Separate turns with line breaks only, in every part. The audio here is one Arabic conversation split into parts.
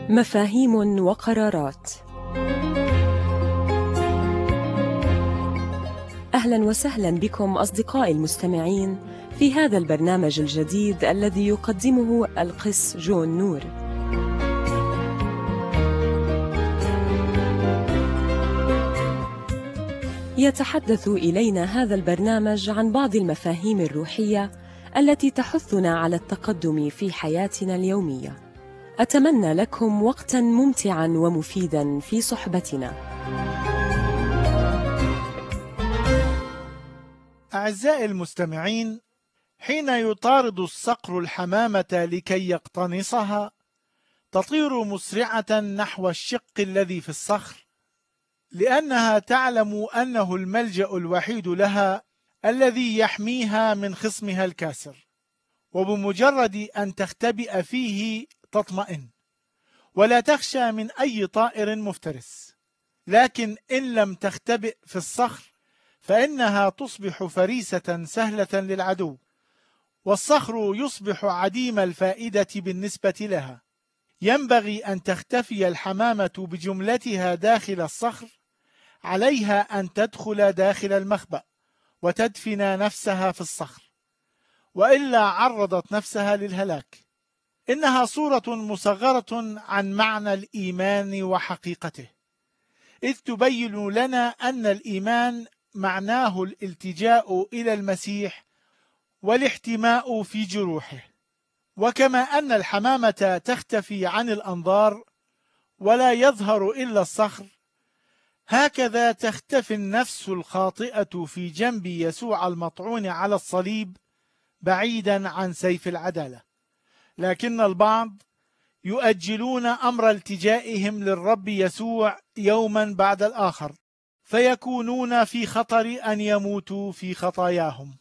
مفاهيم وقرارات. أهلا وسهلا بكم أصدقائي المستمعين في هذا البرنامج الجديد الذي يقدمه القس جون نور. يتحدث إلينا هذا البرنامج عن بعض المفاهيم الروحية التي تحثنا على التقدم في حياتنا اليومية. أتمنى لكم وقتاً ممتعاً ومفيداً في صحبتنا.
أعزائي المستمعين، حين يطارد الصقر الحمامة لكي يقتنصها، تطير مسرعة نحو الشق الذي في الصخر، لأنها تعلم أنه الملجأ الوحيد لها الذي يحميها من خصمها الكاسر، وبمجرد أن تختبئ فيه تطمئن ولا تخشى من أي طائر مفترس. لكن إن لم تختبئ في الصخر فإنها تصبح فريسة سهلة للعدو، والصخر يصبح عديم الفائدة بالنسبة لها. ينبغي أن تختفي الحمامة بجملتها داخل الصخر، عليها أن تدخل داخل المخبأ وتدفن نفسها في الصخر، وإلا عرضت نفسها للهلاك. إنها صورة مصغرة عن معنى الإيمان وحقيقته، إذ تبين لنا أن الإيمان معناه الالتجاء إلى المسيح والاحتماء في جروحه. وكما أن الحمامة تختفي عن الأنظار ولا يظهر إلا الصخر، هكذا تختفي النفس الخاطئة في جنب يسوع المطعون على الصليب بعيدا عن سيف العدالة. لكن البعض يؤجلون أمر التجائهم للرب يسوع يوما بعد الآخر، فيكونون في خطر أن يموتوا في خطاياهم.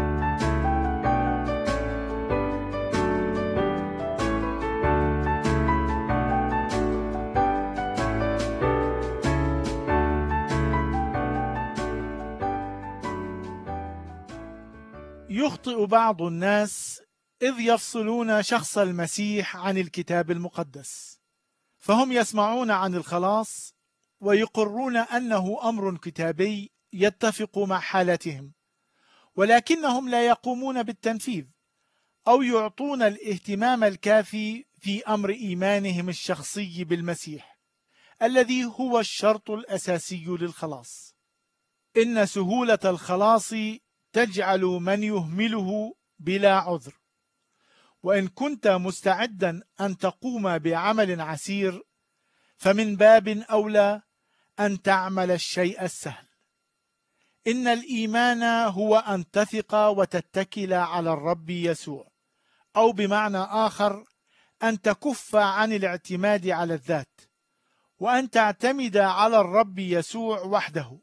يخطئ بعض الناس إذ يفصلون شخص المسيح عن الكتاب المقدس، فهم يسمعون عن الخلاص ويقرون أنه أمر كتابي يتفق مع حالتهم، ولكنهم لا يقومون بالتنفيذ أو يعطون الاهتمام الكافي في أمر إيمانهم الشخصي بالمسيح الذي هو الشرط الأساسي للخلاص. إن سهولة الخلاص تجعل من يهمله بلا عذر، وإن كنت مستعدا أن تقوم بعمل عسير فمن باب أولى أن تعمل الشيء السهل. إن الإيمان هو أن تثق وتتكل على الرب يسوع، أو بمعنى آخر أن تكف عن الاعتماد على الذات وأن تعتمد على الرب يسوع وحده.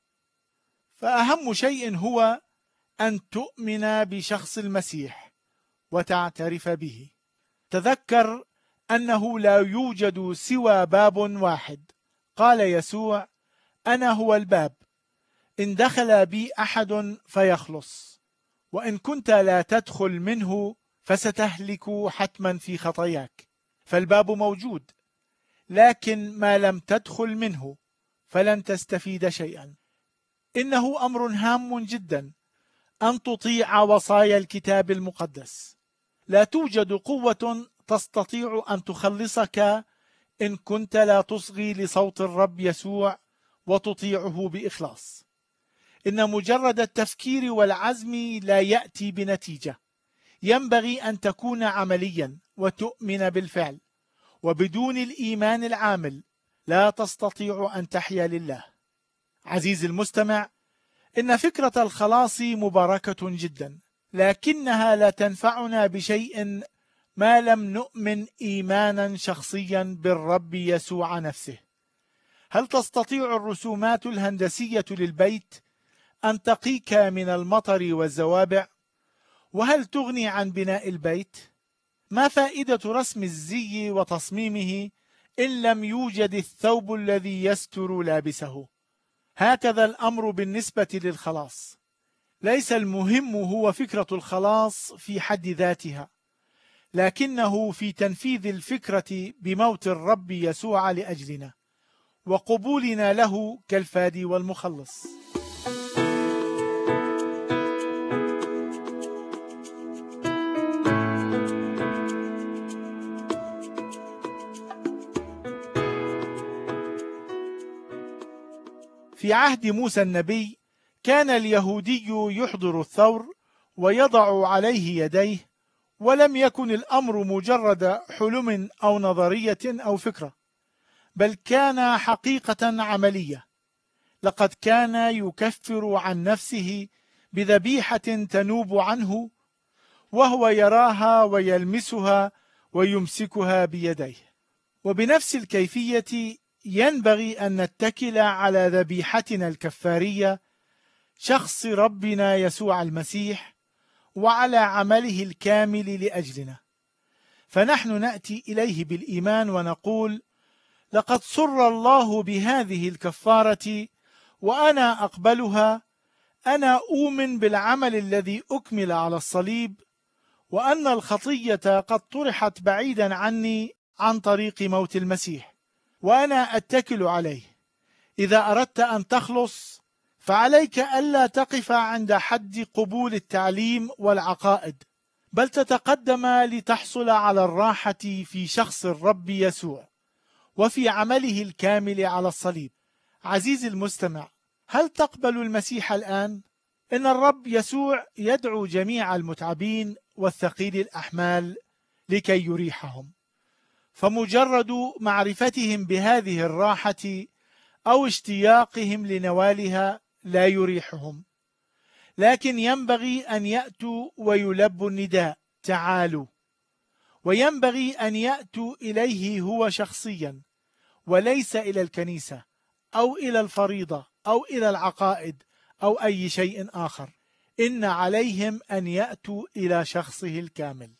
فأهم شيء هو أن تؤمن بشخص المسيح وتعترف به. تذكر أنه لا يوجد سوى باب واحد. قال يسوع: أنا هو الباب، إن دخل بي أحد فيخلص، وإن كنت لا تدخل منه فستهلك حتما في خطاياك. فالباب موجود، لكن ما لم تدخل منه فلن تستفيد شيئا. إنه أمر هام جدا أن تطيع وصايا الكتاب المقدس. لا توجد قوة تستطيع أن تخلصك إن كنت لا تصغي لصوت الرب يسوع وتطيعه بإخلاص. إن مجرد التفكير والعزم لا يأتي بنتيجة. ينبغي أن تكون عمليا وتؤمن بالفعل، وبدون الإيمان العامل لا تستطيع أن تحيا لله. عزيزي المستمع، إن فكرة الخلاص مباركة جدا، لكنها لا تنفعنا بشيء ما لم نؤمن إيمانا شخصيا بالرب يسوع نفسه. هل تستطيع الرسومات الهندسية للبيت أن تقيك من المطر والزوابع؟ وهل تغني عن بناء البيت؟ ما فائدة رسم الزي وتصميمه إن لم يوجد الثوب الذي يستر لابسه؟ هكذا الأمر بالنسبة للخلاص. ليس المهم هو فكرة الخلاص في حد ذاتها، لكنه في تنفيذ الفكرة بموت الرب يسوع لأجلنا وقبولنا له كالفادي والمخلص. في عهد موسى النبي كان اليهودي يحضر الثور ويضع عليه يديه، ولم يكن الأمر مجرد حلم أو نظرية أو فكرة، بل كان حقيقة عملية. لقد كان يكفر عن نفسه بذبيحة تنوب عنه وهو يراها ويلمسها ويمسكها بيديه. وبنفس الكيفية ينبغي أن نتكل على ذبيحتنا الكفارية، شخص ربنا يسوع المسيح، وعلى عمله الكامل لأجلنا. فنحن نأتي إليه بالإيمان ونقول: لقد سر الله بهذه الكفارة وأنا أقبلها. أنا أؤمن بالعمل الذي أكمل على الصليب، وأن الخطية قد طرحت بعيدا عني عن طريق موت المسيح، وأنا أتكل عليه. إذا أردت أن تخلص فعليك ألا تقف عند حد قبول التعليم والعقائد، بل تتقدم لتحصل على الراحة في شخص الرب يسوع وفي عمله الكامل على الصليب. عزيزي المستمع، هل تقبل المسيح الآن؟ إن الرب يسوع يدعو جميع المتعبين والثقيل الأحمال لكي يريحهم، فمجرد معرفتهم بهذه الراحة أو اشتياقهم لنوالها لا يريحهم، لكن ينبغي أن يأتوا ويلبوا النداء: تعالوا. وينبغي أن يأتوا إليه هو شخصيا، وليس إلى الكنيسة أو إلى الفريضة أو إلى العقائد أو أي شيء آخر. إن عليهم أن يأتوا إلى شخصه الكامل.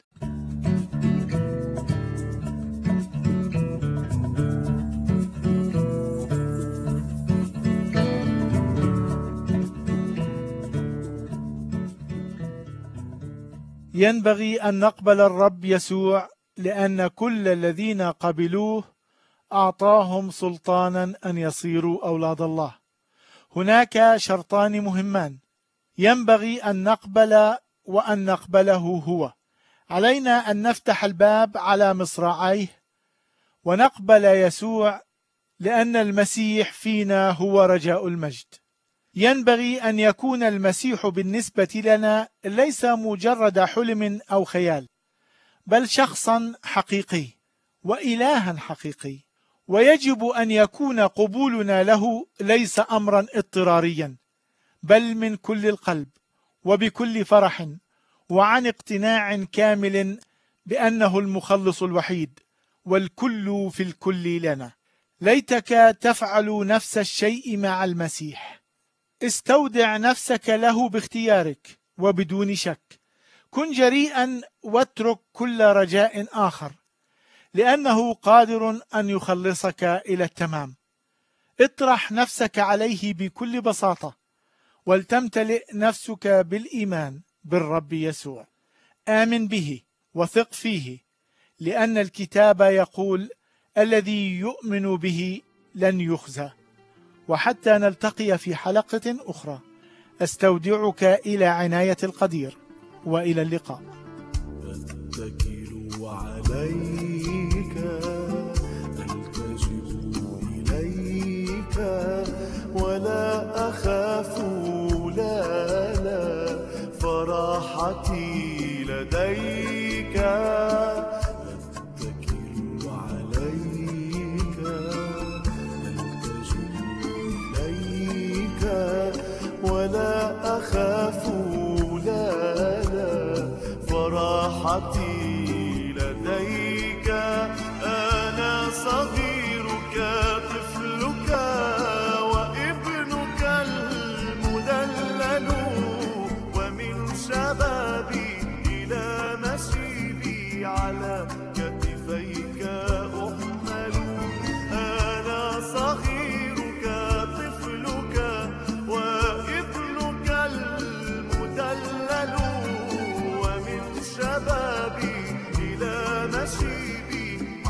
ينبغي أن نقبل الرب يسوع، لأن كل الذين قبلوه أعطاهم سلطانا أن يصيروا أولاد الله. هناك شرطان مهمان ينبغي أن نقبل وأن نقبله هو. علينا أن نفتح الباب على مصراعيه ونقبل يسوع، لأن المسيح فينا هو رجاء المجد. ينبغي أن يكون المسيح بالنسبة لنا ليس مجرد حلم أو خيال، بل شخصا حقيقي وإلها حقيقي. ويجب أن يكون قبولنا له ليس أمرا اضطراريا، بل من كل القلب وبكل فرح وعن اقتناع كامل بأنه المخلص الوحيد والكل في الكل لنا. ليتك تفعل نفس الشيء مع المسيح. استودع نفسك له باختيارك وبدون شك. كن جريئا واترك كل رجاء آخر، لأنه قادر أن يخلصك إلى التمام. اطرح نفسك عليه بكل بساطة، ولتمتلئ نفسك بالإيمان بالرب يسوع. آمن به وثق فيه، لأن الكتاب يقول: الذي يؤمن به لن يخزى. وحتى نلتقي في حلقة أخرى، أستودعك إلى عناية القدير، وإلى اللقاء.
أتكل عليك، ألتجئ إليك، ولا أخاف، لا فراحتي لديك. أتكل عليك، ألتجئ إليك، ولا أخاف، لا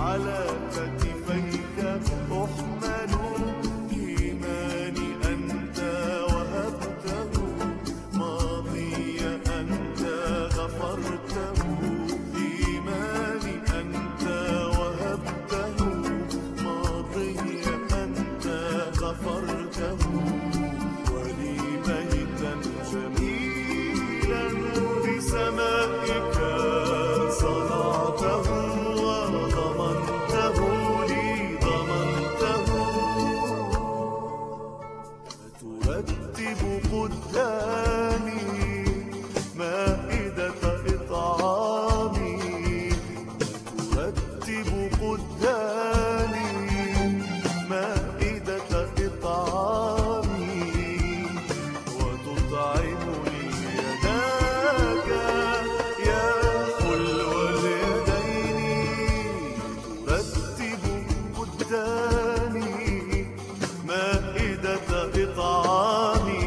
على كتفيك أحمل إيماني أنت وهبته ماضي أنت غفرته إيماني أنت وهبته ماضي أنت غفرته ولي بيتا جميلا بسمائك صنعته وضمنته لي ضمنته فترتب قدامي مائدة إطعامي فترتب قدامي مائدة إطعامي وتطعمني يداك يا خلو اليدين ترتب قدامي مائدة إطعامي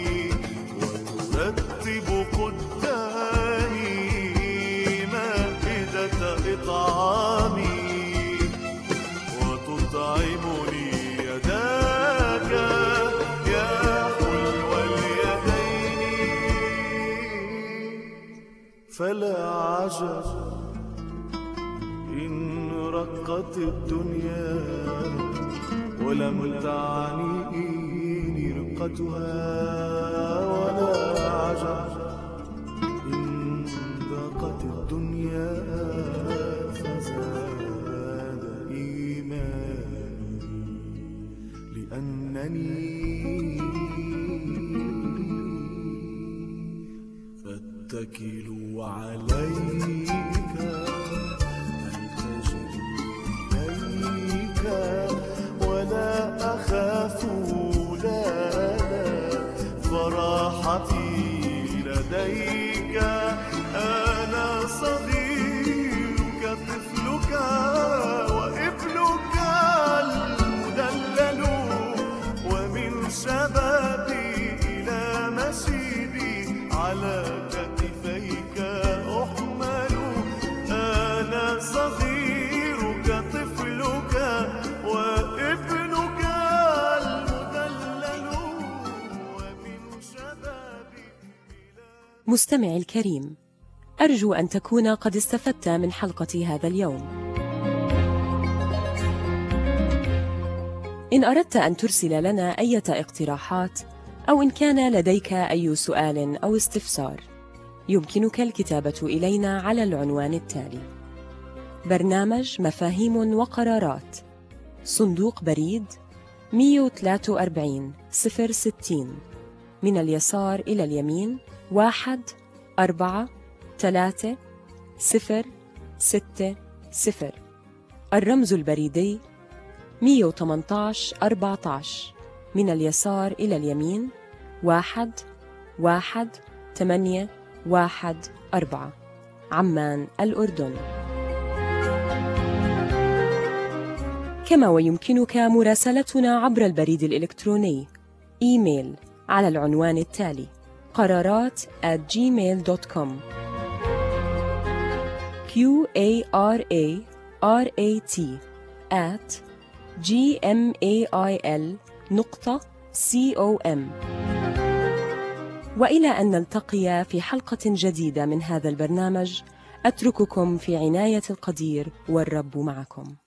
وترتب قدامي مائدة إطعامي وتطعمني يداك يا خلو اليدين فلا عجب إن رقت الدنيا ولم تعنيني رقتها ولا عجب إن ضاقت الدنيا فزاد إيماني لأنني فاتكلوا عليك ألتجئ إليك ولا أخاف لا فراحتي لديك أنا صغيرك طفلك وابنك المدلل ومن شبابي إلى مشيبي على كتفيك أحمل أنا صغيرك طفلك وابنك المدلل ومن شبابي
مستمعي الكريم، أرجو أن تكون قد استفدت من حلقة هذا اليوم. إن أردت أن ترسل لنا أي اقتراحات أو إن كان لديك أي سؤال أو استفسار، يمكنك الكتابة إلينا على العنوان التالي: برنامج مفاهيم وقرارات، صندوق بريد 143 060، من اليسار إلى اليمين 1436060. الرمز البريدي 118 14، من اليسار إلى اليمين 11814، عمان الأردن. كما ويمكنك مراسلتنا عبر البريد الإلكتروني إيميل على العنوان التالي: قرارات@gmail.com QARARAT@gmail.com. وإلى أن نلتقي في حلقة جديدة من هذا البرنامج، أترككم في عناية القدير والرب معكم.